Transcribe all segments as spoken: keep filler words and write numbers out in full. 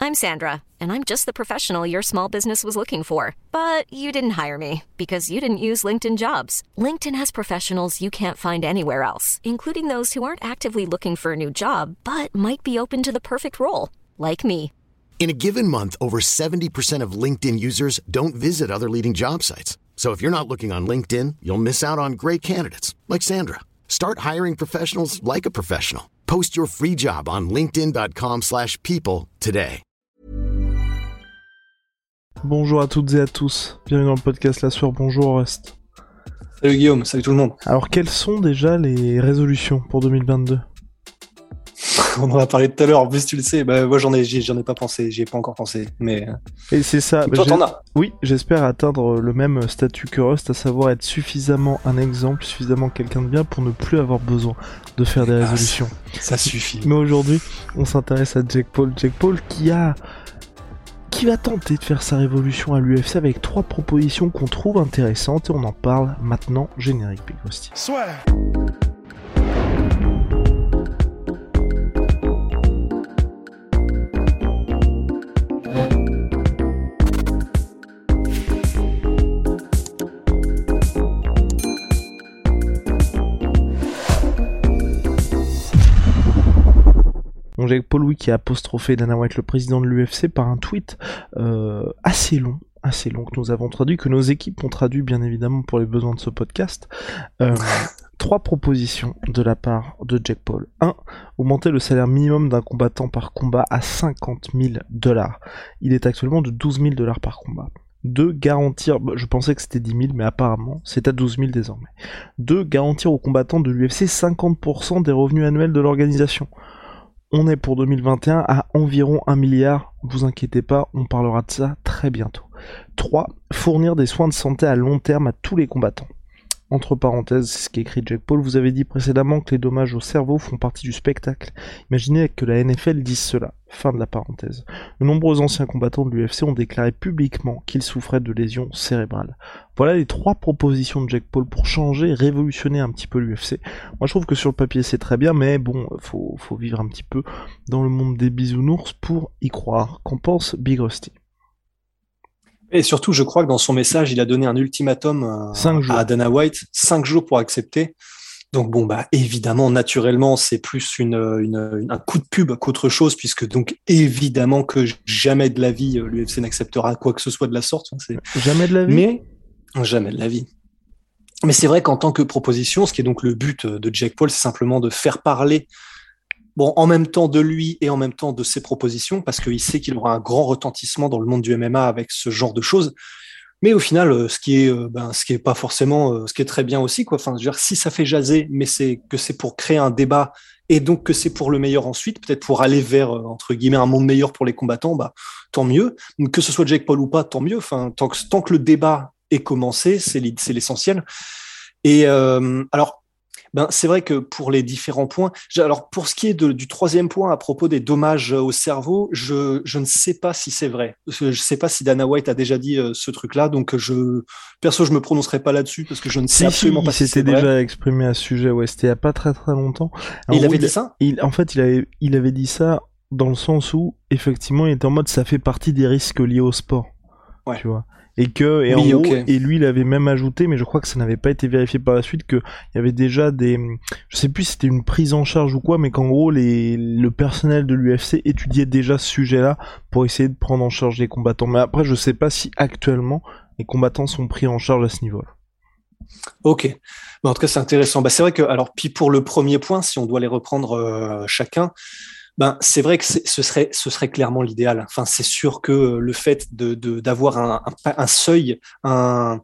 I'm Sandra, and I'm just the professional your small business was looking for. But you didn't hire me because you didn't use LinkedIn Jobs. LinkedIn has professionals you can't find anywhere else, including those who aren't actively looking for a new job, but might be open to the perfect role, like me. In a given month, over seventy percent of LinkedIn users don't visit other leading job sites. So if you're not looking on LinkedIn, you'll miss out on great candidates like Sandra. Start hiring professionals like a professional. Post your free job on linkedin.com slash people today. Bonjour à toutes et à tous. Bienvenue dans le podcast La Sueur. Bonjour Rust. Salut Guillaume, salut tout le monde. Alors quelles sont déjà les résolutions pour deux mille vingt-deux ? On en a parlé tout à l'heure, en plus tu le sais, bah, moi j'en ai, j'y, j'en ai pas pensé, j'y ai pas encore pensé, mais... Et c'est ça, bah, toi j'ai... t'en as. Oui, j'espère atteindre le même statut que Rust, à savoir être suffisamment un exemple, suffisamment quelqu'un de bien pour ne plus avoir besoin de faire des ah, résolutions. Ça, ça suffit. Mais aujourd'hui, on s'intéresse à Jake Paul. Jake Paul qui a... qui va tenter de faire sa révolution à l'U F C avec trois propositions qu'on trouve intéressantes et on en parle maintenant, générique Big Rusty. Soit. Donc Jake Paul, oui, qui a apostrophé Dana White, le président de l'U F C, par un tweet euh, assez long, assez long, que nous avons traduit, que nos équipes ont traduit, bien évidemment, pour les besoins de ce podcast. Euh, trois propositions de la part de Jake Paul. un. Augmenter le salaire minimum d'un combattant par combat à cinquante mille dollars. Il est actuellement de douze mille dollars par combat. deux. Garantir, je pensais que c'était dix mille, mais apparemment c'est à douze mille désormais. deux. Garantir aux combattants de l'U F C cinquante pour cent des revenus annuels de l'organisation. On est pour deux mille vingt et un à environ un milliard, vous inquiétez pas, on parlera de ça très bientôt. trois. Fournir des soins de santé à long terme à tous les combattants. Entre parenthèses, c'est ce qu'écrit Jake Paul, vous avez dit précédemment que les dommages au cerveau font partie du spectacle. Imaginez que la N F L dise cela. Fin de la parenthèse. De nombreux anciens combattants de l'U F C ont déclaré publiquement qu'ils souffraient de lésions cérébrales. Voilà les trois propositions de Jake Paul pour changer, révolutionner un petit peu l'U F C. Moi je trouve que sur le papier c'est très bien, mais bon, faut, faut vivre un petit peu dans le monde des bisounours pour y croire. Qu'en pense Big Rusty ? Et surtout, je crois que dans son message, il a donné un ultimatum euh, à Dana White, cinq jours pour accepter. Donc bon, bah évidemment, naturellement, c'est plus une, une, une un coup de pub qu'autre chose, puisque donc évidemment que jamais de la vie l'U F C n'acceptera quoi que ce soit de la sorte. C'est... Jamais de la vie. Mais jamais de la vie. Mais c'est vrai qu'en tant que proposition, ce qui est donc le but de Jake Paul, c'est simplement de faire parler. Bon, en même temps de lui et en même temps de ses propositions, parce qu'il sait qu'il aura un grand retentissement dans le monde du M M A avec ce genre de choses. Mais au final, ce qui est, ben, ce qui est pas forcément, ce qui est très bien aussi, quoi. Enfin, je veux dire, si ça fait jaser, mais c'est que c'est pour créer un débat et donc que c'est pour le meilleur ensuite, peut-être pour aller vers entre guillemets un monde meilleur pour les combattants, bah tant mieux. Que ce soit Jake Paul ou pas, tant mieux. Enfin, tant que tant que le débat est commencé, c'est c'est l'essentiel. Et euh, alors. Ben, c'est vrai que pour les différents points, alors pour ce qui est de, du troisième point à propos des dommages au cerveau, je, je ne sais pas si c'est vrai. Je ne sais pas si Dana White a déjà dit euh, ce truc-là, donc je, perso, je me prononcerai pas là-dessus parce que je ne sais si, absolument si, pas il si c'est vrai. Il s'était déjà exprimé à ce sujet, ouais, c'était il y a pas très très longtemps. Alors, il avait il, dit ça il, En fait, il avait, il avait dit ça dans le sens où, effectivement, il était en mode ça fait partie des risques liés au sport. Ouais. Tu vois. Et que, et oui, en okay. gros, et lui, il avait même ajouté, mais je crois que ça n'avait pas été vérifié par la suite, qu'il y avait déjà des, je sais plus si c'était une prise en charge ou quoi, mais qu'en gros, les, le personnel de l'U F C étudiait déjà ce sujet-là pour essayer de prendre en charge les combattants. Mais après, je sais pas si actuellement, les combattants sont pris en charge à ce niveau-là. Ok. Bah, en tout cas, c'est intéressant. Bah, c'est vrai que, alors, puis pour le premier point, si on doit les reprendre euh, chacun, ben, c'est vrai que c'est, ce serait, ce serait clairement l'idéal. Enfin, c'est sûr que le fait de, de, d'avoir un, un, un seuil, un,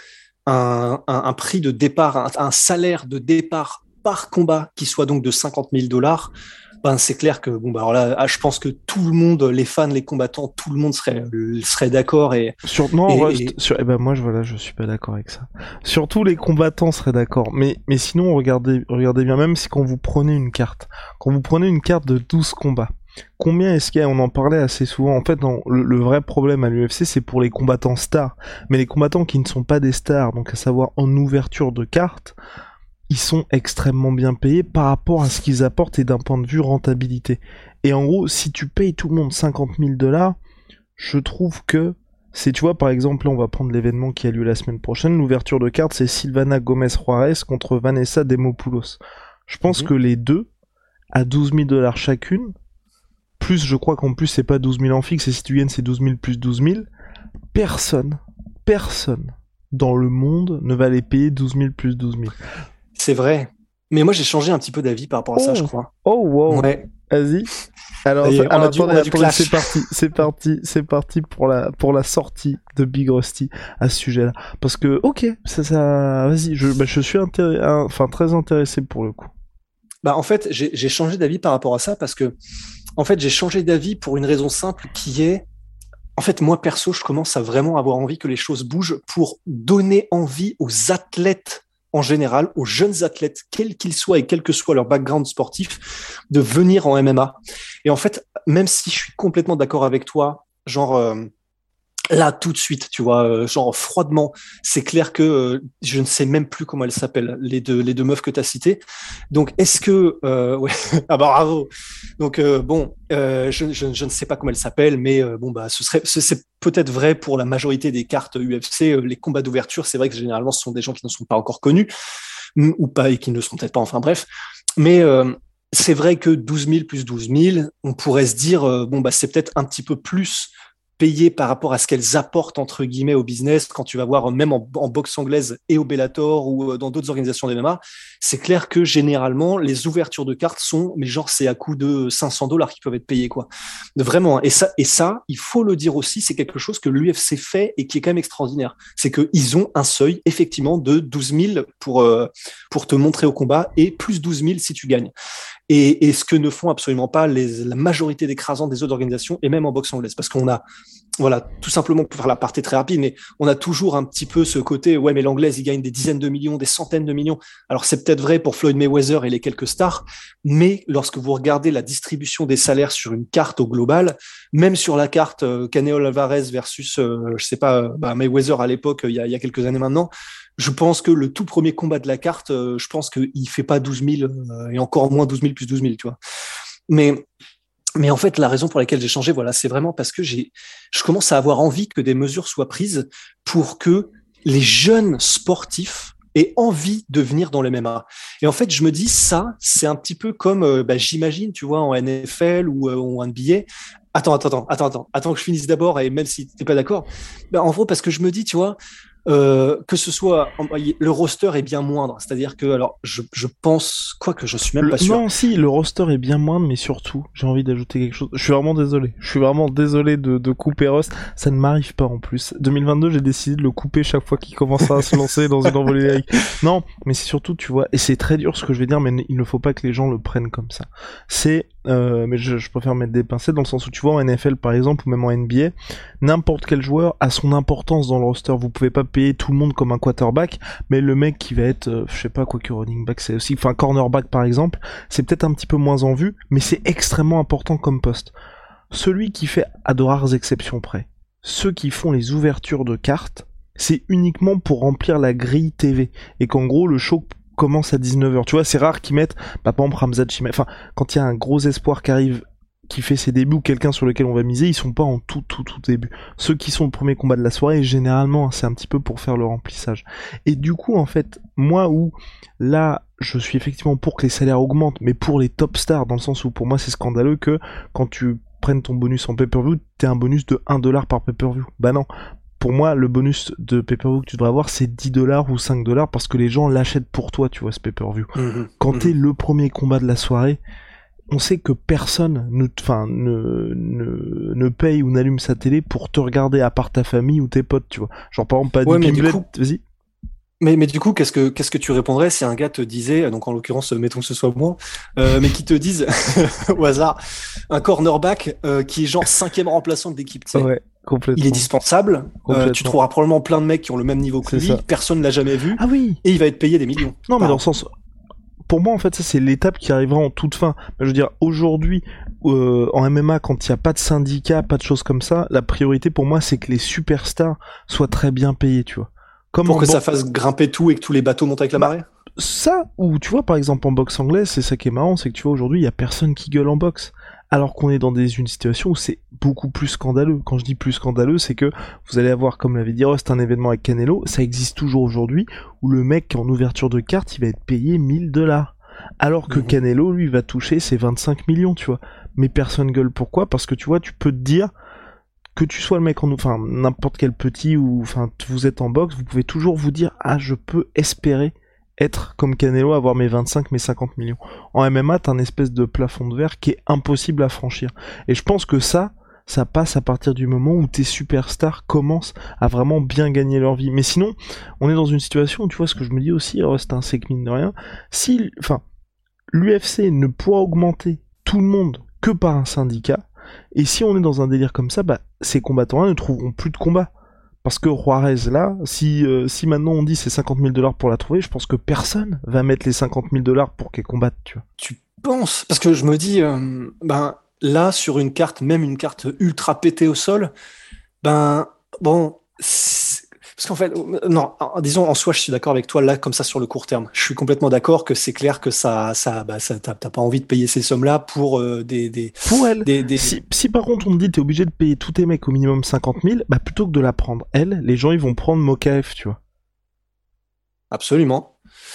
un, un, un prix de départ, un, un salaire de départ par combat qui soit donc de cinquante mille dollars, ben, c'est clair que, bon, bah, alors là, je pense que tout le monde, les fans, les combattants, tout le monde serait, serait d'accord et. Sur, non, et, Rust, et... sur, eh ben, moi, je, voilà, je suis pas d'accord avec ça. Surtout les combattants seraient d'accord. Mais, mais sinon, regardez, regardez bien, même si quand vous prenez une carte, quand vous prenez une carte de douze combats, combien est-ce qu'il y a, on en parlait assez souvent, en fait, non, le, le vrai problème à l'U F C, c'est pour les combattants stars. Mais les combattants qui ne sont pas des stars, donc à savoir en ouverture de carte, ils sont extrêmement bien payés par rapport à ce qu'ils apportent et d'un point de vue rentabilité. Et en gros, si tu payes tout le monde cinquante mille dollars, je trouve que c'est, tu vois, par exemple, là, on va prendre l'événement qui a lieu la semaine prochaine, l'ouverture de cartes, c'est Silvana Gomez-Juarez contre Vanessa Demopoulos. Je pense mmh. que les deux, à douze mille dollars chacune, plus, je crois qu'en plus, c'est pas douze mille en fixe, et si tu gagnes, c'est douze mille plus douze mille, personne, personne dans le monde ne va les payer douze mille plus douze mille. C'est vrai. Mais moi, j'ai changé un petit peu d'avis par rapport à oh. ça, je crois. Oh, wow. Ouais. Vas-y. Alors, et alors du, attendez, attendez c'est parti, c'est parti, c'est parti pour la, pour la sortie de Big Rusty à ce sujet-là. Parce que, ok, ça, ça, vas-y, je, bah, je suis intéressé, enfin, très intéressé pour le coup. Bah, en fait, j'ai, j'ai changé d'avis par rapport à ça parce que, en fait, j'ai changé d'avis pour une raison simple qui est, en fait, moi, perso, je commence à vraiment avoir envie que les choses bougent pour donner envie aux athlètes en général, aux jeunes athlètes, quels qu'ils soient et quel que soit leur background sportif, de venir en M M A. Et en fait, même si je suis complètement d'accord avec toi, genre euh, là tout de suite, tu vois, euh, genre froidement, c'est clair que euh, je ne sais même plus comment elles s'appellent, les deux les deux meufs que tu as citées. Donc est-ce que euh, ouais, ah bah bravo. Donc euh, bon, euh, je, je je ne sais pas comment elles s'appellent, mais euh, bon bah ce serait ce, c'est peut-être vrai pour la majorité des cartes U F C, euh, les combats d'ouverture, c'est vrai que généralement ce sont des gens qui ne sont pas encore connus ou pas et qui ne le seront peut-être pas. Enfin bref, mais euh, c'est vrai que douze mille plus douze mille, on pourrait se dire euh, bon bah c'est peut-être un petit peu plus payé par rapport à ce qu'elles apportent entre guillemets au business. Quand tu vas voir même en, en boxe anglaise et au Bellator ou dans d'autres organisations d'M M A, c'est clair que généralement les ouvertures de cartes sont, mais genre c'est à coût de cinq cents dollars qui peuvent être payés quoi. Vraiment. Et ça, et ça, il faut le dire aussi, c'est quelque chose que l'U F C fait et qui est quand même extraordinaire. C'est que ils ont un seuil effectivement de douze mille pour euh, pour te montrer au combat et plus douze mille si tu gagnes. Et, et ce que ne font absolument pas les, la majorité d'écrasants des autres organisations et même en boxe anglaise, parce qu'on a, voilà, tout simplement pour faire la partie très rapide, mais on a toujours un petit peu ce côté, ouais, mais l'anglaise, il gagne des dizaines de millions, des centaines de millions. Alors c'est peut-être vrai pour Floyd Mayweather et les quelques stars, mais lorsque vous regardez la distribution des salaires sur une carte au global, même sur la carte euh, Canelo Alvarez versus, euh, je sais pas, bah, Mayweather à l'époque, il y a, il y a quelques années maintenant, je pense que le tout premier combat de la carte, euh, je pense qu'il fait pas douze mille euh, et encore moins douze mille plus douze mille, tu vois. Mais Mais en fait, la raison pour laquelle j'ai changé, voilà, c'est vraiment parce que j'ai, je commence à avoir envie que des mesures soient prises pour que les jeunes sportifs aient envie de venir dans le M M A. Et en fait, je me dis, ça, c'est un petit peu comme, euh, bah, j'imagine, tu vois, en N F L ou euh, en N B A. Attends, attends, attends, attends, attends, attends que je finisse d'abord, et même si t'es pas d'accord, bah, en gros, parce que je me dis, tu vois, Euh, que ce soit le roster est bien moindre, c'est-à-dire que alors je je pense quoi que je suis même le, pas sûr. Non, si le roster est bien moindre, mais surtout j'ai envie d'ajouter quelque chose. Je suis vraiment désolé. Je suis vraiment désolé de de couper Ross. Ça ne m'arrive pas en plus. deux mille vingt-deux, j'ai décidé de le couper chaque fois qu'il commencera à se lancer dans une envolée lyrique. Non, mais c'est surtout, tu vois, et c'est très dur ce que je vais dire, mais il ne faut pas que les gens le prennent comme ça. C'est Euh, mais je, je préfère mettre des pincettes dans le sens où tu vois en N F L par exemple ou même en N B A, n'importe quel joueur a son importance dans le roster. Vous pouvez pas payer tout le monde comme un quarterback, mais le mec qui va être, euh, je sais pas quoi que running back, c'est aussi, enfin cornerback par exemple, c'est peut-être un petit peu moins en vue, mais c'est extrêmement important comme poste. Celui qui fait, à de rares exceptions près, ceux qui font les ouvertures de cartes, c'est uniquement pour remplir la grille T V et qu'en gros le show commence à dix-neuf heures. Tu vois, c'est rare qu'ils mettent, bah, par exemple, Ramzat Chimaev. Enfin, quand il y a un gros espoir qui arrive, qui fait ses débuts, ou quelqu'un sur lequel on va miser, ils sont pas en tout, tout, tout début. Ceux qui sont le premier combat de la soirée, généralement, c'est un petit peu pour faire le remplissage. Et du coup, en fait, moi, où, là, je suis effectivement pour que les salaires augmentent, mais pour les top stars, dans le sens où, pour moi, c'est scandaleux que, quand tu prennes ton bonus en pay-per-view, t'aies un bonus de un dollar par pay-per-view. Bah non. Pour moi, le bonus de pay-per-view que tu devrais avoir, c'est dix dollars ou cinq dollars parce que les gens l'achètent pour toi, tu vois, ce pay-per-view. Mmh, Quand mmh. t'es le premier combat de la soirée, on sait que personne ne, enfin, ne, ne, ne paye ou n'allume sa télé pour te regarder à part ta famille ou tes potes, tu vois. Genre, par exemple, pas ouais, du Pimblet, coup... vas-y. Mais, mais du coup, qu'est-ce que, qu'est-ce que tu répondrais si un gars te disait, donc en l'occurrence, mettons que ce soit moi, euh, mais qui te dise, au hasard, un cornerback euh, qui est genre cinquième remplaçant de l'équipe, tu sais. Ouais. Il est dispensable. Euh, tu trouveras probablement plein de mecs qui ont le même niveau que c'est lui. Ça. Personne l'a jamais vu. Ah oui. Et il va être payé des millions. Non, mais dans le sens, pour moi, en fait, ça c'est l'étape qui arrivera en toute fin. Je veux dire, aujourd'hui, euh, en M M A, quand il n'y a pas de syndicat, pas de choses comme ça, la priorité pour moi, c'est que les superstars soient très bien payés, tu vois. Comme pour que ban- ça fasse grimper tout et que tous les bateaux montent avec la marée. ça, ou tu vois, par exemple, en boxe anglaise, c'est ça qui est marrant, c'est que tu vois, aujourd'hui, il y a personne qui gueule en boxe. Alors qu'on est dans des, une situation où c'est beaucoup plus scandaleux. Quand je dis plus scandaleux, c'est que vous allez avoir, comme l'avait dit Rust, un événement avec Canelo, ça existe toujours aujourd'hui, où le mec, en ouverture de carte, il va être payé mille dollars. Alors que mmh. Canelo, lui, va toucher ses vingt-cinq millions, tu vois. Mais personne gueule. Pourquoi ? Parce que tu vois, tu peux te dire, que tu sois le mec en, enfin, n'importe quel petit, ou, enfin, vous êtes en boxe, vous pouvez toujours vous dire, ah, je peux espérer être comme Canelo, avoir mes vingt-cinq, mes cinquante millions. En M M A, t'as un espèce de plafond de verre qui est impossible à franchir. Et je pense que ça, ça passe à partir du moment où tes superstars commencent à vraiment bien gagner leur vie. Mais sinon, on est dans une situation où, tu vois, ce que je me dis aussi, c'est que mine de rien, si, enfin, l'U F C ne pourra augmenter tout le monde que par un syndicat, et si on est dans un délire comme ça, bah, ces combattants-là ne trouveront plus de combat. Parce que Juarez, là, si, euh, si maintenant on dit c'est cinquante mille dollars pour la trouver, je pense que personne va mettre les cinquante mille dollars pour qu'elle combatte, tu vois. Tu penses ? Parce que je me dis, euh, ben, là, sur une carte, même une carte ultra pétée au sol, ben, bon, parce qu'en fait, non, disons, en soi, je suis d'accord avec toi, là, comme ça, sur le court terme. Je suis complètement d'accord que c'est clair que ça, ça, bah, ça, t'as, t'as pas envie de payer ces sommes-là pour euh, des, des. Pour elle. Des, des... Si, si par contre on te dit t'es obligé de payer tous tes mecs au minimum cinquante mille, bah, plutôt que de la prendre elle, les gens, ils vont prendre Mokaev, tu vois. Absolument.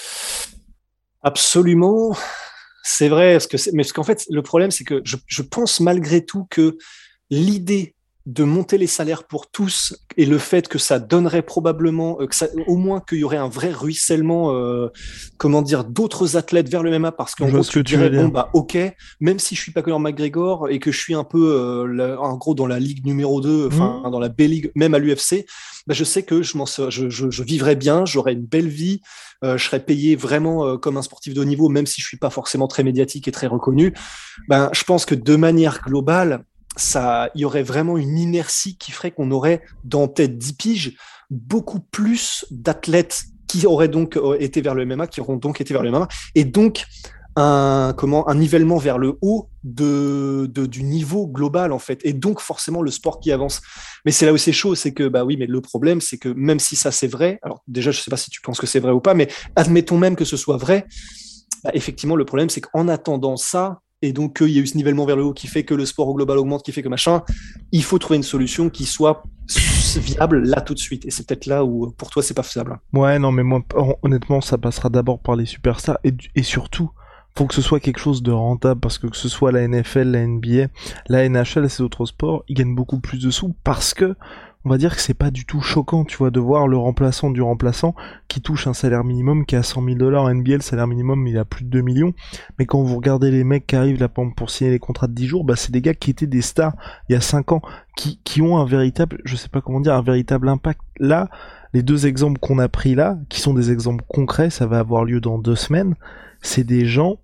Absolument. C'est vrai, parce que c'est, mais parce qu'en fait, le problème, c'est que je, je pense malgré tout que l'idée de monter les salaires pour tous et le fait que ça donnerait probablement, euh, que ça, au moins qu'il y aurait un vrai ruissellement, euh, comment dire, d'autres athlètes vers le M M A, parce qu'en gros, tu dirais, bon, bah, ok, même si je suis pas Conor McGregor et que je suis un peu, euh, là, en gros, dans la ligue numéro deux, enfin, mmh. dans la B-League, même à l'U F C, bah, je sais que je m'en, je, je, je vivrais bien, j'aurais une belle vie, euh, je serais payé vraiment euh, comme un sportif de haut niveau, même si je suis pas forcément très médiatique et très reconnu. Ben, je pense que de manière globale, ça, il y aurait vraiment une inertie qui ferait qu'on aurait, dans peut-être dix piges, beaucoup plus d'athlètes qui auraient donc été vers le M M A, qui auront donc été vers le M M A, et donc un, comment, un nivellement vers le haut de, de, du niveau global, en fait, et donc forcément le sport qui avance. Mais c'est là où c'est chaud, c'est que, bah oui, mais le problème, c'est que même si ça c'est vrai, alors déjà, je sais pas si tu penses que c'est vrai ou pas, mais admettons même que ce soit vrai, bah, effectivement, le problème, c'est qu'en attendant ça, et donc qu'il y a eu ce nivellement vers le haut qui fait que le sport au global augmente, qui fait que machin, il faut trouver une solution qui soit viable là tout de suite. Et c'est peut-être là où pour toi c'est pas faisable. Ouais, non, mais moi honnêtement ça passera d'abord par les superstars et, et surtout faut que ce soit quelque chose de rentable, parce que que ce soit la N F L, la N B A, la N H L et ces autres sports, ils gagnent beaucoup plus de sous parce que on va dire que c'est pas du tout choquant, tu vois, de voir le remplaçant du remplaçant qui touche un salaire minimum qui est à cent mille dollars. En N B A, le salaire minimum, il a plus de deux millions. Mais quand vous regardez les mecs qui arrivent là pour signer les contrats de dix jours, bah, c'est des gars qui étaient des stars il y a cinq ans, qui, qui ont un véritable, je sais pas comment dire, un véritable impact. Là, les deux exemples qu'on a pris là, qui sont des exemples concrets, ça va avoir lieu dans deux semaines, c'est des gens,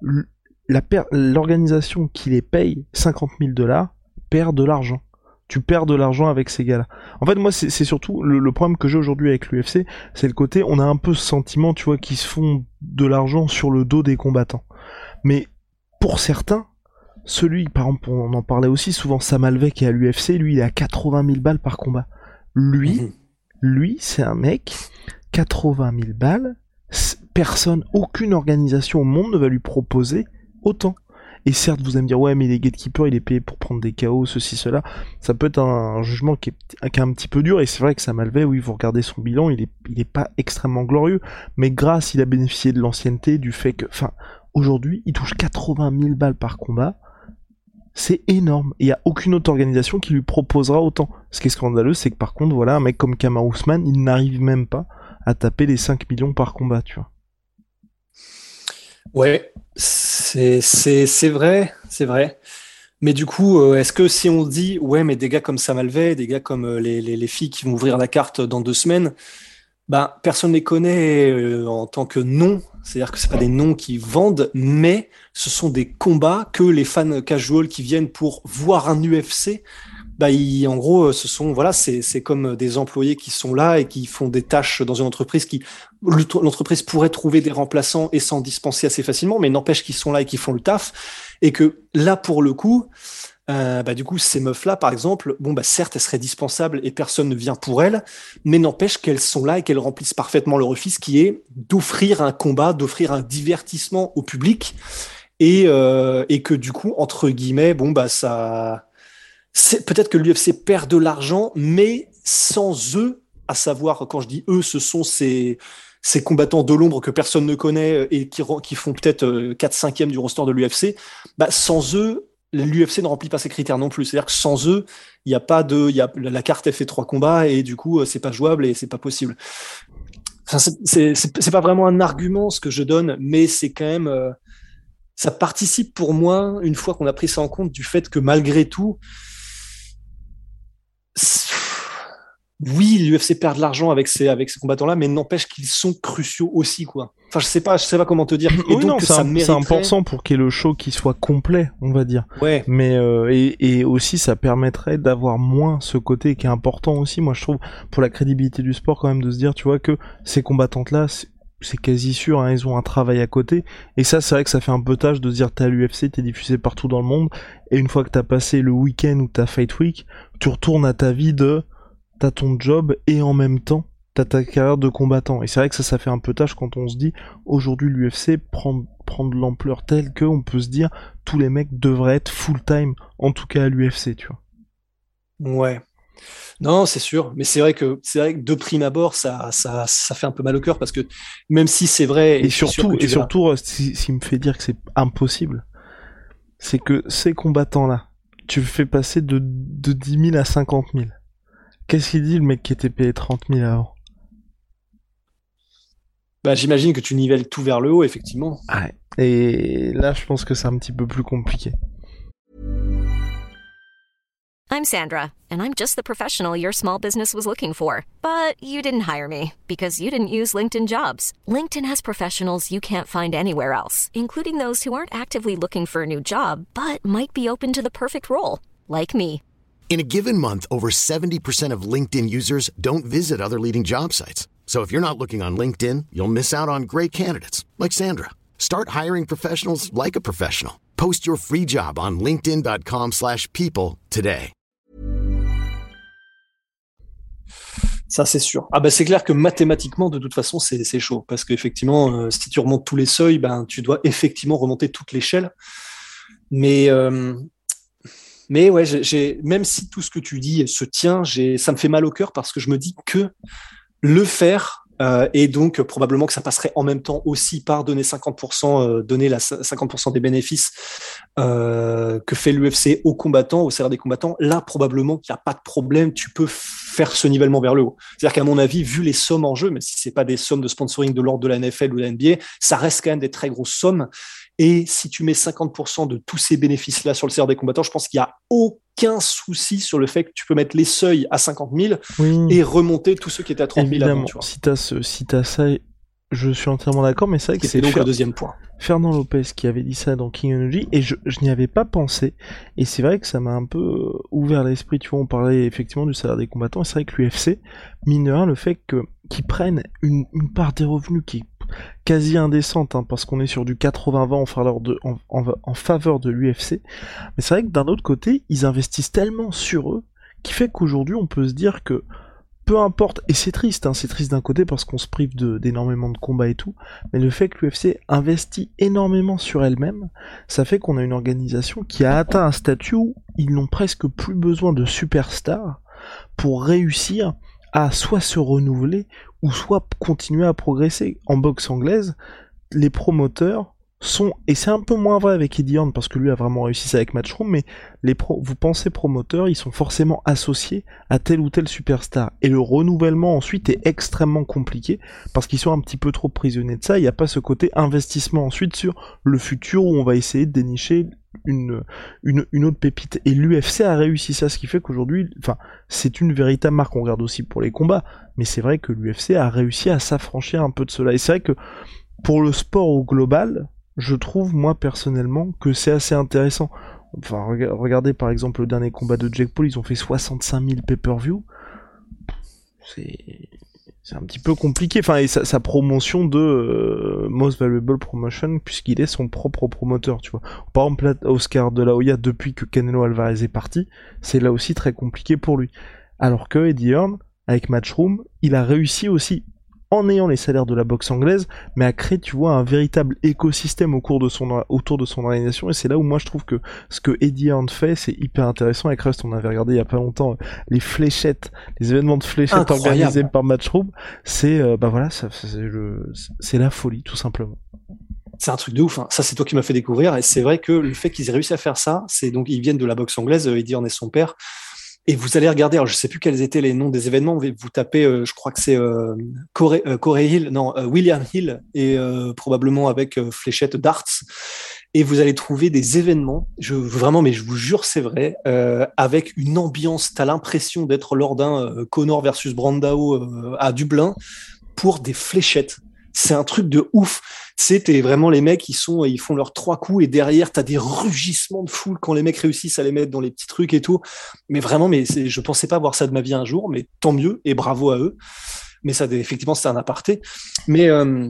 la per- l'organisation qui les paye cinquante mille dollars perd de l'argent. Tu perds de l'argent avec ces gars-là. En fait, moi, c'est, c'est surtout le, le problème que j'ai aujourd'hui avec l'U F C, c'est le côté, on a un peu ce sentiment, tu vois, qu'ils se font de l'argent sur le dos des combattants. Mais pour certains, celui, par exemple, on en parlait aussi souvent, Sam Alvey qui est à l'U F C, lui, il est à quatre-vingt mille balles par combat. Lui, mmh. lui, c'est un mec, quatre-vingt mille balles, personne, aucune organisation au monde ne va lui proposer autant. Et certes, vous allez me dire, ouais, mais les gatekeepers, il est payé pour prendre des K O, ceci, cela. Ça peut être un jugement qui est, qui est un petit peu dur, et c'est vrai que Sam Alvey, oui, vous regardez son bilan, il est, il est pas extrêmement glorieux, mais grâce, il a bénéficié de l'ancienneté, du fait que, enfin, aujourd'hui, il touche quatre-vingt mille balles par combat, c'est énorme. Il y a aucune autre organisation qui lui proposera autant. Ce qui est scandaleux, c'est que par contre, voilà, un mec comme Kamaru Usman, il n'arrive même pas à taper les cinq millions par combat, tu vois. Ouais, c'est, c'est, c'est vrai, c'est vrai. Mais du coup, euh, est-ce que si on dit, ouais, mais des gars comme Sam Alvey, des gars comme euh, les, les, les filles qui vont ouvrir la carte dans deux semaines, bah, personne ne les connaît euh, en tant que noms, c'est-à-dire que c'est pas des noms qui vendent, mais ce sont des combats que les fans casual qui viennent pour voir un U F C, bah, ils, en gros, ce sont, voilà, c'est, c'est comme des employés qui sont là et qui font des tâches dans une entreprise qui, l'entreprise pourrait trouver des remplaçants et s'en dispenser assez facilement, mais n'empêche qu'ils sont là et qu'ils font le taf. Et que là, pour le coup, Euh, bah, du coup, ces meufs-là, par exemple, bon, bah, certes, elles seraient dispensables et personne ne vient pour elles, mais n'empêche qu'elles sont là et qu'elles remplissent parfaitement leur office, qui est d'offrir un combat, d'offrir un divertissement au public, et, euh, et que du coup, entre guillemets, bon, bah, ça, c'est peut-être que l'U F C perd de l'argent, mais sans eux, à savoir, quand je dis eux, ce sont ces, ces combattants de l'ombre que personne ne connaît et qui, qui font peut-être quatre cinquièmes du roster de l'U F C, bah, sans eux, l'U F C ne remplit pas ses critères non plus. C'est-à-dire que sans eux, il y a pas de, il y a la carte elle fait trois combats et du coup c'est pas jouable et c'est pas possible. Enfin, c'est, c'est, c'est, c'est pas vraiment un argument ce que je donne, mais c'est quand même, euh, ça participe pour moi une fois qu'on a pris ça en compte du fait que malgré tout, oui, l'U F C perd de l'argent avec ces avec ces combattants-là, mais n'empêche qu'ils sont cruciaux aussi, quoi. Enfin, je sais pas, je sais pas comment te dire. Et oui, donc non, que c'est, ça un, mériterait... c'est important pour qu'il y ait le show qui soit complet, on va dire. Ouais. Mais euh, et, et aussi, ça permettrait d'avoir moins ce côté qui est important aussi, moi je trouve, pour la crédibilité du sport quand même, de se dire, tu vois, que ces combattantes-là, c'est, c'est quasi sûr, hein, ils ont un travail à côté. Et ça, c'est vrai que ça fait un peu tâche de se dire, t'es à l'U F C, t'es diffusé partout dans le monde, et une fois que t'as passé le week-end ou ta Fight Week, tu retournes à ta vie de... t'as ton job et en même temps t'as ta carrière de combattant. Et c'est vrai que ça, ça fait un peu tâche quand on se dit aujourd'hui l'U F C prend, prend de l'ampleur telle qu'on peut se dire tous les mecs devraient être full time, en tout cas à l'U F C, tu vois. Ouais. Non, c'est sûr, mais c'est vrai que c'est vrai que de prime abord, ça, ça, ça fait un peu mal au cœur parce que même si c'est vrai, et, et surtout, et surtout, ce qui me fait dire que c'est impossible, c'est que ces combattants-là, tu fais passer de, de dix mille à cinquante mille. Qu'est-ce qu'il dit le mec qui était payé trente mille avant? Bah, j'imagine que tu nivelles tout vers le haut, effectivement. Ouais. Et là, je pense que c'est un petit peu plus compliqué. I'm Sandra, and I'm just the professional your small business was looking for. But you didn't hire me because you didn't use LinkedIn Jobs. LinkedIn has professionals you can't find anywhere else, including those who aren't actively looking for a new job, but might be open to the perfect role, like me. In a given month, over seventy percent of LinkedIn users don't visit other leading job sites. So if you're not looking on LinkedIn, you'll miss out on great candidates like Sandra. Start hiring professionals like a professional. Post your free job on linkedin dot com slash people today. Ça, c'est sûr. Ah bah c'est clair que mathématiquement, de toute façon, c'est, c'est chaud. Parce qu'effectivement, euh, si tu remontes tous les seuils, ben, tu dois effectivement remonter toute l'échelle. Mais... Euh... Mais ouais, j'ai, j'ai, même si tout ce que tu dis se tient, j'ai, ça me fait mal au cœur parce que je me dis que le faire, euh, et donc probablement que ça passerait en même temps aussi par donner cinquante pour cent, euh, donner la cinquante pour cent des bénéfices euh, que fait l'U F C aux combattants, au salaire des combattants. Là, probablement qu'il n'y a pas de problème, tu peux faire ce nivellement vers le haut. C'est-à-dire qu'à mon avis, vu les sommes en jeu, même si c'est pas des sommes de sponsoring de l'ordre de la N F L ou de la N B A, ça reste quand même des très grosses sommes. Et si tu mets cinquante pour cent de tous ces bénéfices-là sur le salaire des combattants, je pense qu'il n'y a aucun souci sur le fait que tu peux mettre les seuils à cinquante mille oui. et remonter tous ceux qui étaient à trente mille Évidemment, avant. Tu vois. Si tu as ce, si t'as ça, je suis entièrement d'accord, mais c'est vrai que c'est donc Fer... le deuxième point. Fernand Lopez qui avait dit ça dans King Energy, et je, je n'y avais pas pensé, et c'est vrai que ça m'a un peu ouvert l'esprit, tu vois, on parlait effectivement du salaire des combattants, et c'est vrai que l'U F C, mine de rien, le fait que, qu'ils prennent une, une part des revenus qui est quasi indécente, hein, parce qu'on est sur du quatre-vingts vingt en faveur de, en, en, en faveur de l'U F C, mais c'est vrai que d'un autre côté, ils investissent tellement sur eux, qui fait qu'aujourd'hui, on peut se dire que peu importe, et c'est triste, hein, c'est triste d'un côté parce qu'on se prive de, d'énormément de combats et tout, mais le fait que l'U F C investit énormément sur elle-même, ça fait qu'on a une organisation qui a atteint un statut où ils n'ont presque plus besoin de superstars pour réussir à soit se renouveler ou soit continuer à progresser. En boxe anglaise, les promoteurs sont, et c'est un peu moins vrai avec Eddie Hearn parce que lui a vraiment réussi ça avec Matchroom, mais les pro, vous pensez promoteurs, ils sont forcément associés à tel ou tel superstar, et le renouvellement ensuite est extrêmement compliqué parce qu'ils sont un petit peu trop prisonniers de ça. Il n'y a pas ce côté investissement ensuite sur le futur où on va essayer de dénicher une, une, une autre pépite, et l'U F C a réussi ça, ce qui fait qu'aujourd'hui, enfin, c'est une véritable marque. On regarde aussi pour les combats, mais c'est vrai que l'U F C a réussi à s'affranchir un peu de cela, et c'est vrai que pour le sport au global, je trouve, moi, personnellement, que c'est assez intéressant. Enfin, regardez, par exemple, le dernier combat de Jake Paul, ils ont fait soixante-cinq mille pay-per-view. C'est... c'est un petit peu compliqué. Enfin, et sa, sa promotion de euh, Most Valuable Promotion, puisqu'il est son propre promoteur, tu vois. Par exemple, là, Oscar de la Hoya, depuis que Canelo Alvarez est parti, c'est là aussi très compliqué pour lui. Alors que Eddie Hearn, avec Matchroom, il a réussi aussi, en ayant les salaires de la boxe anglaise, mais à créer, tu vois, un véritable écosystème au cours de son, autour de son organisation, et c'est là où moi je trouve que ce que Eddie Hearn fait, c'est hyper intéressant. Avec Rust, on avait regardé il y a pas longtemps euh, les fléchettes, les événements de fléchettes Incroyable. organisés par Matchroom, c'est, euh, bah voilà, ça, c'est, le, c'est la folie, tout simplement. C'est un truc de ouf, hein. Ça c'est toi qui m'as fait découvrir, et c'est vrai que le fait qu'ils aient réussi à faire ça, c'est donc, ils viennent de la boxe anglaise, Eddie Hearn et son père, et vous allez regarder, alors je sais plus quels étaient les noms des événements, vous tapez, euh, je crois que c'est euh, Corey, euh, Corey Hill, non, euh, William Hill, et euh, probablement avec euh, fléchette darts, et vous allez trouver des événements, je, vraiment, mais je vous jure, c'est vrai, euh, avec une ambiance, t'as l'impression d'être lors d'un euh, Conor versus Brandao euh, à Dublin, pour des fléchettes. C'est un truc de ouf. Tu sais, t'es vraiment les mecs, ils sont, ils font leurs trois coups et derrière, t'as des rugissements de foule quand les mecs réussissent à les mettre dans les petits trucs et tout. Mais vraiment, mais c'est, je pensais pas voir ça de ma vie un jour, mais tant mieux et bravo à eux. Mais ça, effectivement, c'est un aparté. Mais, euh,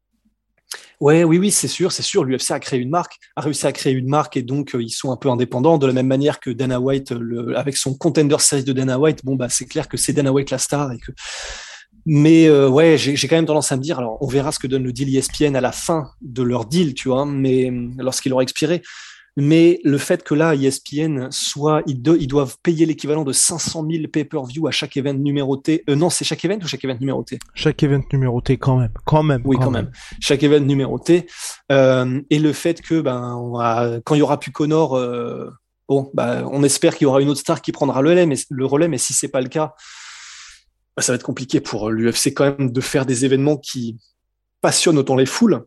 ouais, oui, oui, c'est sûr, c'est sûr. L'U F C a créé une marque, a réussi à créer une marque et donc, euh, ils sont un peu indépendants de la même manière que Dana White, le, avec son Contender Series de Dana White. Bon, bah, c'est clair que c'est Dana White la star et que, Mais euh, ouais, j'ai, j'ai quand même tendance à me dire, alors on verra ce que donne le deal E S P N à la fin de leur deal, tu vois, mais lorsqu'il aura expiré. Mais le fait que là, E S P N soit, ils, de, ils doivent payer l'équivalent de cinq cent mille pay-per-view à chaque event numéroté. Euh, non, c'est chaque event ou chaque event numéroté? Chaque event numéroté, quand même, quand même. Oui, quand, quand même. même. Chaque event numéroté. Euh, et le fait que, ben, on va, quand il y aura plus Conor, euh, bon, ben, on espère qu'il y aura une autre star qui prendra le relais, mais le relais, mais si c'est pas le cas. Ça va être compliqué pour l'U F C quand même de faire des événements qui passionnent autant les foules.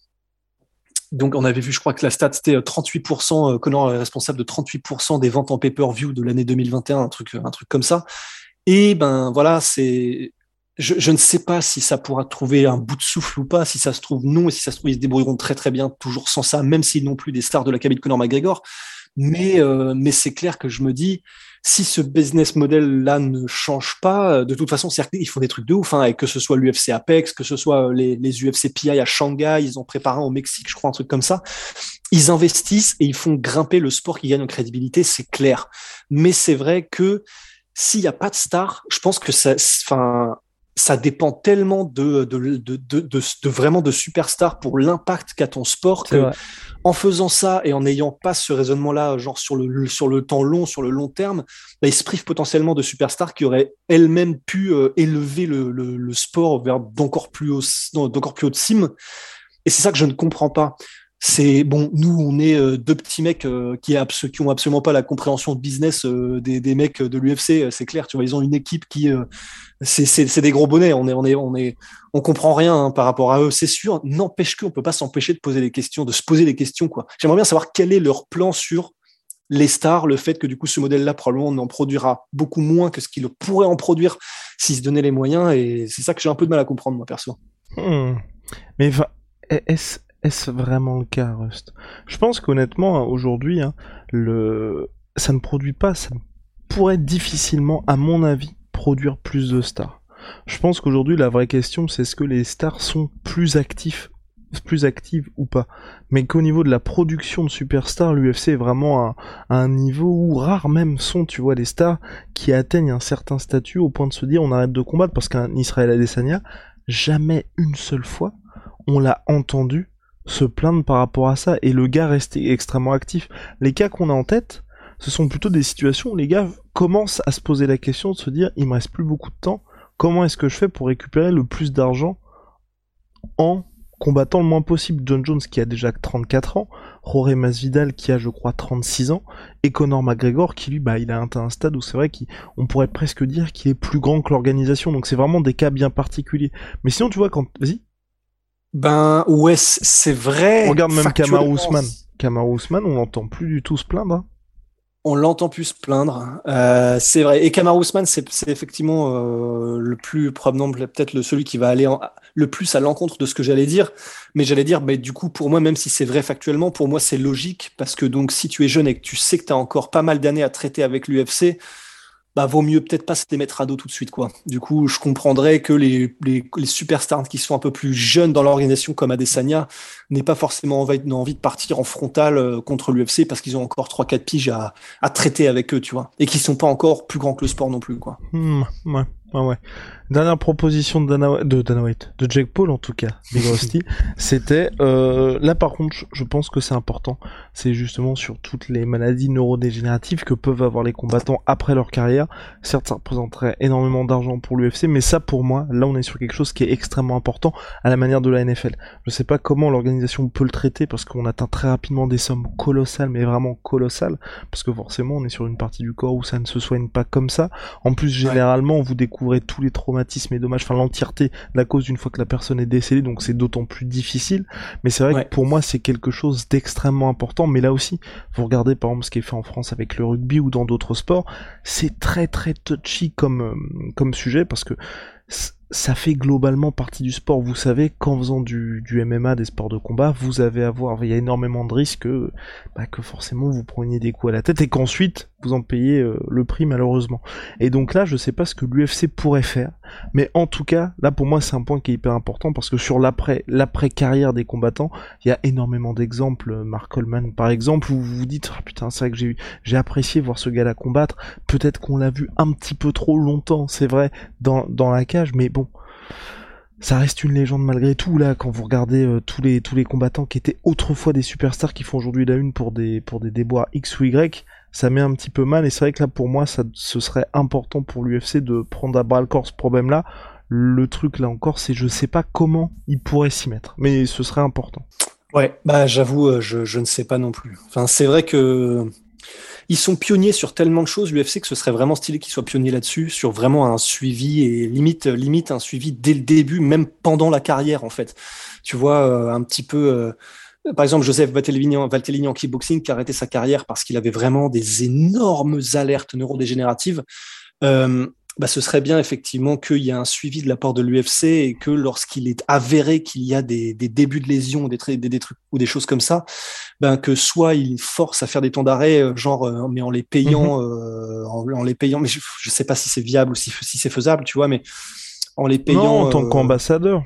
Donc, on avait vu, je crois que la stat, c'était trente-huit pour cent, Conor est responsable de trente-huit pour cent des ventes en pay-per-view de l'année deux mille vingt et un, un truc, un truc comme ça. Et ben, voilà, c'est, je, je ne sais pas si ça pourra trouver un bout de souffle ou pas, si ça se trouve non, et si ça se trouve, ils se débrouilleront très très bien, toujours sans ça, même s'ils n'ont plus des stars de la cabine de Conor McGregor. Mais, euh, mais c'est clair que je me dis, si ce business model-là ne change pas, de toute façon, c'est-à-dire qu'ils font des trucs de ouf, hein, et que ce soit l'U F C Apex, que ce soit les, les U F C P I à Shanghai, ils ont préparé un au Mexique, je crois, un truc comme ça. Ils investissent et ils font grimper le sport qui gagne en crédibilité, c'est clair. Mais c'est vrai que s'il n'y a pas de star, je pense que ça, enfin, ça dépend tellement de, de, de, de, de, de, de vraiment de superstars pour l'impact qu'a ton sport que, en faisant ça et en n'ayant pas ce raisonnement-là, genre sur le, sur le temps long, sur le long terme, bah, ils se privent potentiellement de superstars qui auraient elles-mêmes pu euh, élever le, le, le sport vers d'encore plus haut, d'encore plus haut de cime. Et c'est ça que je ne comprends pas. C'est bon, nous on est euh, deux petits mecs euh, qui, abso- qui ont absolument pas la compréhension de business euh, des, des mecs de l'U F C, c'est clair. Tu vois, ils ont une équipe qui euh, c'est, c'est, c'est des gros bonnets. On est, on est, on est, on comprend rien hein, par rapport à eux, c'est sûr. N'empêche qu'on peut pas s'empêcher de poser des questions, de se poser des questions quoi. J'aimerais bien savoir quel est leur plan sur les stars, le fait que du coup ce modèle-là probablement on en produira beaucoup moins que ce qu'il pourrait en produire s'ils se donnaient les moyens. Et c'est ça que j'ai un peu de mal à comprendre moi perso. Hmm. Mais va, est-ce Est-ce vraiment le cas, Rust? Je pense qu'honnêtement, aujourd'hui, hein, le... ça ne produit pas, ça pourrait difficilement, à mon avis, produire plus de stars. Je pense qu'aujourd'hui, la vraie question, c'est est-ce que les stars sont plus actifs, plus actives ou pas. Mais qu'au niveau de la production de superstars, l'U F C est vraiment à, à un niveau où rares même sont, tu vois, les stars qui atteignent un certain statut au point de se dire on arrête de combattre, parce qu'un Israël Adesanya, jamais une seule fois, on l'a entendu se plaindre par rapport à ça, et le gars restait extrêmement actif. Les cas qu'on a en tête, ce sont plutôt des situations où les gars commencent à se poser la question de se dire, il me reste plus beaucoup de temps, comment est-ce que je fais pour récupérer le plus d'argent en combattant le moins possible? John Jones qui a déjà trente-quatre ans, Jorge Masvidal qui a je crois trente-six ans, et Conor McGregor qui lui, bah il a atteint un stade où c'est vrai qu'on pourrait presque dire qu'il est plus grand que l'organisation, donc c'est vraiment des cas bien particuliers. Mais sinon tu vois quand... Vas-y. Ben ouais, c'est vrai. Regarde même Kamaru Usman. Kamaru Usman, on l'entend plus du tout se plaindre. Hein. On l'entend plus se plaindre. Euh, c'est vrai. Et Kamaru Usman, c'est, c'est effectivement euh, le plus probablement peut-être le celui qui va aller en, le plus à l'encontre de ce que j'allais dire. Mais j'allais dire, bah, du coup, pour moi, même si c'est vrai factuellement, pour moi, c'est logique parce que donc si tu es jeune et que tu sais que tu as encore pas mal d'années à traiter avec l'U F C. bah, vaut mieux peut-être pas se les mettre à dos tout de suite, quoi. Du coup, je comprendrais que les, les, les superstars qui sont un peu plus jeunes dans l'organisation, comme Adesanya, n'aient pas forcément envie, envie de partir en frontal contre l'U F C parce qu'ils ont encore trois quatre piges à, à traiter avec eux, tu vois. Et qu'ils sont pas encore plus grands que le sport non plus, quoi. Mmh, ouais, ouais, ouais. Dernière proposition de Dana, de Dana White, de Jake Paul en tout cas, Big Rusty, c'était euh, là par contre, je pense que c'est important, c'est justement sur toutes les maladies neurodégénératives que peuvent avoir les combattants après leur carrière. Certes, ça représenterait énormément d'argent pour l'U F C, mais ça pour moi, là on est sur quelque chose qui est extrêmement important à la manière de la N F L. Je sais pas comment l'organisation peut le traiter parce qu'on atteint très rapidement des sommes colossales, mais vraiment colossales, parce que forcément on est sur une partie du corps où ça ne se soigne pas comme ça. En plus, généralement, vous découvrez tous les traumatismes et dommages, enfin l'entièreté de la cause une fois que la personne est décédée, donc c'est d'autant plus difficile. Mais c'est vrai ouais. que pour moi c'est quelque chose d'extrêmement important. Mais là aussi, vous regardez par exemple ce qui est fait en France avec le rugby ou dans d'autres sports, c'est très très touchy comme euh, comme sujet parce que ça fait globalement partie du sport. Vous savez qu'en faisant du, du M M A, des sports de combat, vous avez à voir, il y a énormément de risques que, bah, que forcément vous preniez des coups à la tête et qu'ensuite vous en payez euh, le prix malheureusement. Et donc là, je sais pas ce que l'U F C pourrait faire, mais en tout cas, là pour moi c'est un point qui est hyper important parce que sur l'après, l'après carrière des combattants, il y a énormément d'exemples. Mark Coleman par exemple, où vous vous dites ah, putain c'est vrai que j'ai j'ai apprécié voir ce gars-là combattre. Peut-être qu'on l'a vu un petit peu trop longtemps, c'est vrai, dans dans la cage, mais bon. Ça reste une légende malgré tout là quand vous regardez euh, tous les tous les combattants qui étaient autrefois des superstars qui font aujourd'hui la une pour des pour des déboires X ou Y, ça met un petit peu mal et c'est vrai que là pour moi ça ce serait important pour l'U F C de prendre à bras le corps ce problème là. Le truc là encore c'est je sais pas comment ils pourraient s'y mettre, mais ce serait important. Ouais, bah j'avoue je je ne sais pas non plus. Enfin c'est vrai que ils sont pionniers sur tellement de choses, l'U F C, que ce serait vraiment stylé qu'ils soient pionniers là-dessus, sur vraiment un suivi et limite, limite un suivi dès le début, même pendant la carrière, en fait. Tu vois, euh, un petit peu, euh, par exemple, Joseph Valtellini en, Valtellini en kickboxing qui a arrêté sa carrière parce qu'il avait vraiment des énormes alertes neurodégénératives. Euh, bah, ce serait bien effectivement qu'il y ait un suivi de la part de l'U F C et que lorsqu'il est avéré qu'il y a des, des débuts de lésions, des, des, des trucs ou des choses comme ça, ben que soit il force à faire des temps d'arrêt, genre euh, mais en les payant, mm-hmm. euh, en, en les payant, mais je, je sais pas si c'est viable ou si, si c'est faisable, tu vois, mais en les payant. Non, en tant euh, qu'ambassadeur.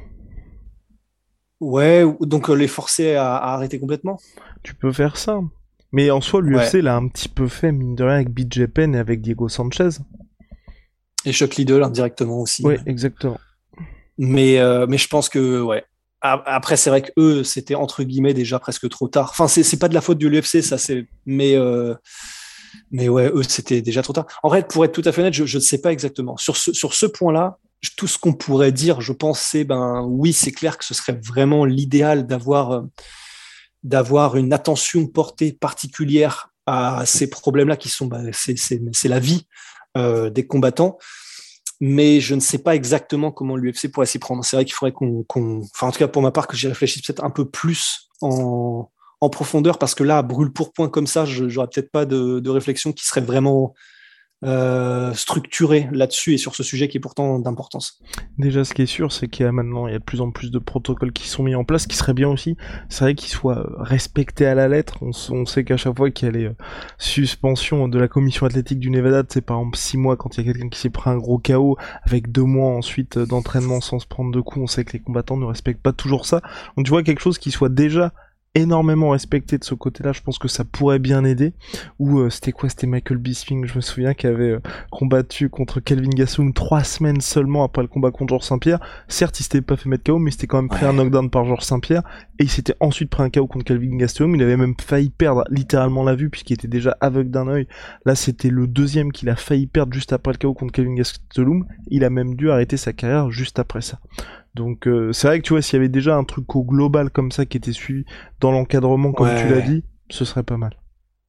Ouais, donc euh, les forcer à, à arrêter complètement. Tu peux faire ça, mais en soi l'U F C ouais. l'a un petit peu fait mine de rien avec B J Penn et avec Diego Sanchez. Et Chuck Liddell indirectement aussi. Oui, exactement. Mais, euh, mais je pense que, ouais. Après, c'est vrai que eux, c'était entre guillemets déjà presque trop tard. Enfin, c'est, c'est pas de la faute de l'U F C, ça, c'est. Mais, euh... mais ouais, eux, c'était déjà trop tard. En vrai, pour être tout à fait honnête, je, je ne sais pas exactement. Sur ce, sur ce point-là, tout ce qu'on pourrait dire, je pense, c'est ben oui, c'est clair que ce serait vraiment l'idéal d'avoir, euh, d'avoir une attention portée particulière à ces problèmes-là qui sont, bah, c'est, c'est, c'est la vie. Euh, des combattants, mais je ne sais pas exactement comment l'U F C pourrait s'y prendre. C'est vrai qu'il faudrait qu'on, qu'on... Enfin, en tout cas, pour ma part, que j'y réfléchisse peut-être un peu plus en, en profondeur, parce que là, à brûle pour point comme ça, je n'aurais peut-être pas de, de réflexion qui serait vraiment euh, structurée là-dessus et sur ce sujet qui est pourtant d'importance. Déjà, ce qui est sûr, c'est qu'il y a maintenant il y a de plus en plus de protocoles qui sont mis en place, qui serait bien aussi, c'est vrai qu'ils soient respectés à la lettre. On, on sait qu'à chaque fois qu'il y a les euh, suspensions de la commission athlétique du Nevada, c'est par exemple six mois quand il y a quelqu'un qui s'est pris un gros K O, avec deux mois ensuite d'entraînement sans se prendre de coups, on sait que les combattants ne respectent pas toujours ça. Donc tu vois quelque chose qui soit déjà énormément respecté de ce côté-là, je pense que ça pourrait bien aider. Ou euh, c'était quoi, c'était Michael Bisping, je me souviens, qui avait euh, combattu contre Kelvin Gastelum trois semaines seulement après le combat contre Georges Saint-Pierre. Certes, il s'était pas fait mettre K O, mais il s'était quand même pris ouais. un knockdown par Georges Saint-Pierre, et il s'était ensuite pris un K O contre Kelvin Gastelum. Il avait même failli perdre littéralement la vue puisqu'il était déjà aveugle d'un œil. Là, c'était le deuxième qu'il a failli perdre juste après le K O contre Kelvin Gastelum. Il a même dû arrêter sa carrière juste après ça. Donc euh, c'est vrai que tu vois, s'il y avait déjà un truc au global comme ça qui était suivi dans l'encadrement, comme ouais. tu l'as dit, ce serait pas mal.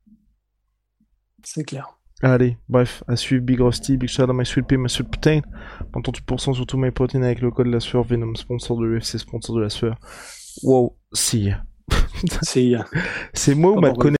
C'est clair. Allez, bref, à suivre Big Rusty, Big Shout out My Sweet Pea, My Sweet Protein. trente pour cent sur tout My Protein avec le code de la sueur, Venom, sponsor de l'U F C, sponsor de la sueur. Wow, see ya. See ya. C'est moi ou mal connaît.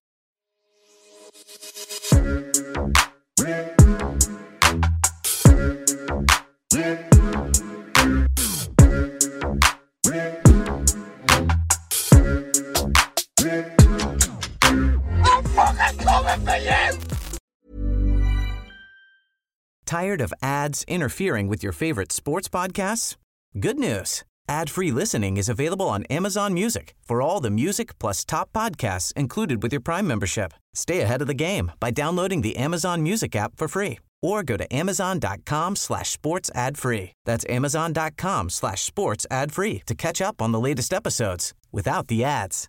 Tired of ads interfering with your favorite sports podcasts? Good news. Ad-free listening is available on Amazon Music for all the music plus top podcasts included with your Prime membership. Stay ahead of the game by downloading the Amazon Music app for free or go to amazon.com slash sports ad free. That's amazon.com slash sports ad free to catch up on the latest episodes without the ads.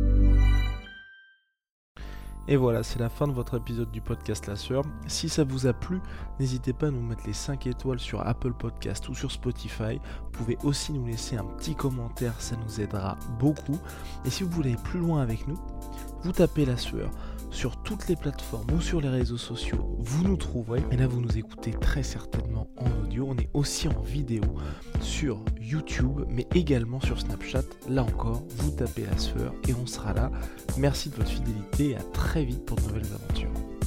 Et voilà, c'est la fin de votre épisode du podcast La Sueur. Si ça vous a plu, n'hésitez pas à nous mettre les cinq étoiles sur Apple Podcast ou sur Spotify. Vous pouvez aussi nous laisser un petit commentaire, ça nous aidera beaucoup. Et si vous voulez aller plus loin avec nous, vous tapez La Sueur sur toutes les plateformes ou sur les réseaux sociaux, vous nous trouverez. Et là, vous nous écoutez très certainement en audio. On est aussi en vidéo sur YouTube, mais également sur Snapchat. Là encore, vous tapez La Sueur et on sera là. Merci de votre fidélité et à très vite pour de nouvelles aventures.